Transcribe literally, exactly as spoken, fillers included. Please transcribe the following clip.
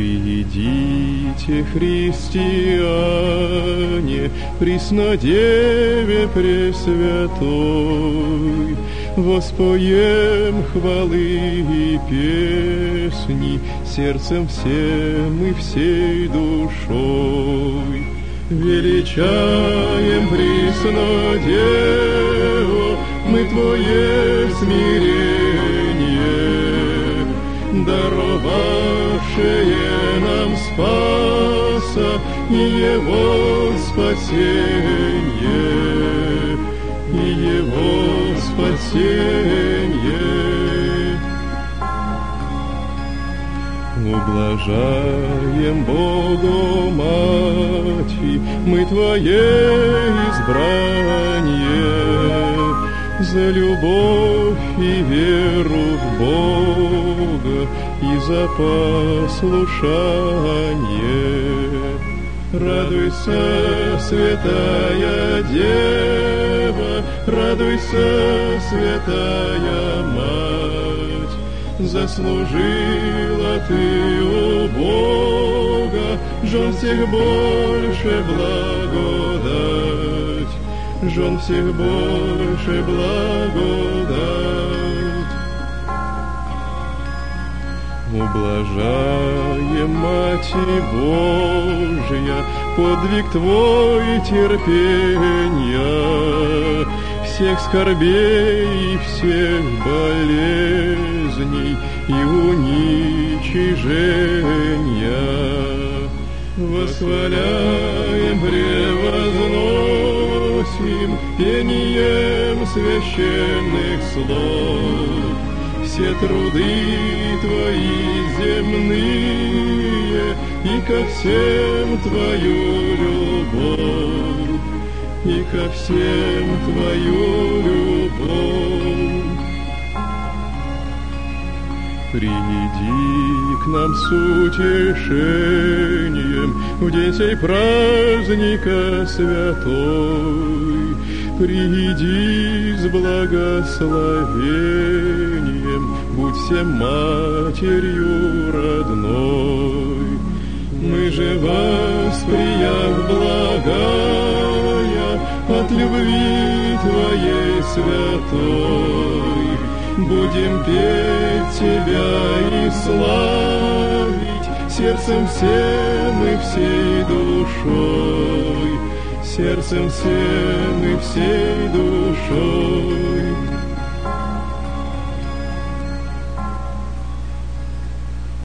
Придите, христиане, Преснодеве Пресвятой, воспоем хвалы и песни сердцем всем и всей душой. Величаем, Преснодево, мы Твое смирение, даровавшее нам спаса и Его спасение, и Его спасение. Ублажаем Богу, Мати, мы Твое избрание, за любовь и веру в Бога и за послушание. Радуйся, святая Дева, радуйся, святая Мать, заслужила ты у Бога жен всех больше благодать, жен всех больше благодать. Ублажаем, Мати Божия, подвиг Твой терпения, всех скорбей и всех болезней и уничижения. Восхваляем, превозносим пением священных слов все труды Твои земные и ко всем Твою любовь, и ко всем Твою любовь. Приди к нам с утешением в день сей праздника святой. Приди с благословением, будь всем матерью родной. Мы же восприяв благая от любви Твоей святой, будем петь Тебя и славить сердцем всем и всей душой, сердцем всем и всей